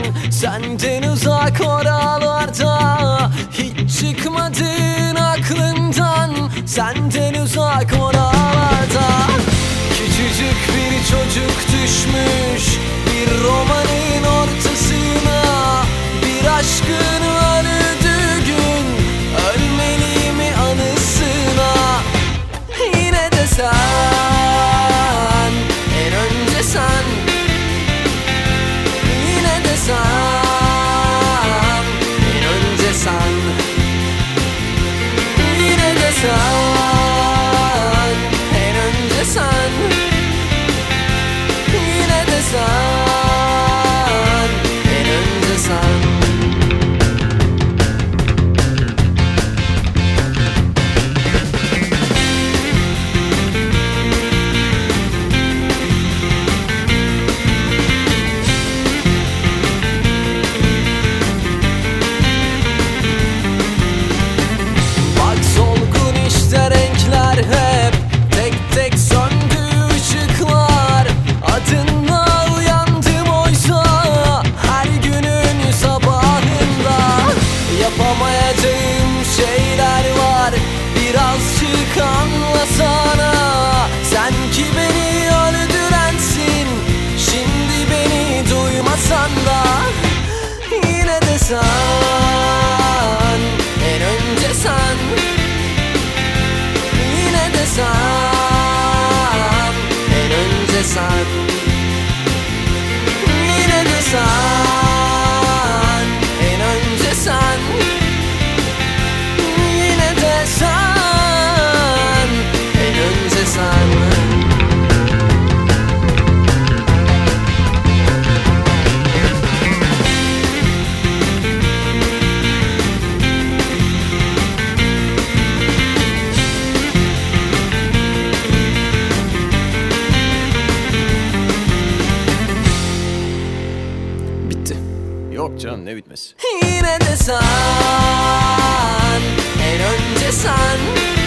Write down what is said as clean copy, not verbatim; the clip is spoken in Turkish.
Senden uzak oralarda, hiç çıkmadın aklımdan. Senden uzak oralarda. Küçücük bir çocuk düşmüş bir romanın ortasına. Bir aşkın öldüğü gün ölmeli mi anısına? Yine de sen, en önce sen. Yine de sen, en önce sen. Yine de sen, en önce sen. Yine de sen, en önce sen. Hep tek tek söndü ışıklar. Adınla uyandım oysa her günün sabahında. Yapamayacağım şeyler var, birazcık anlasana. Sen ki beni öldürensin, şimdi beni duymasan da. Yine de sen, en önce sen. Yine de sen, en önce sen. Yine de sen, en önce sen. Yine de sen, en önce sen. Yok canım, ne bitmesi. Yine de sen, en önce sen.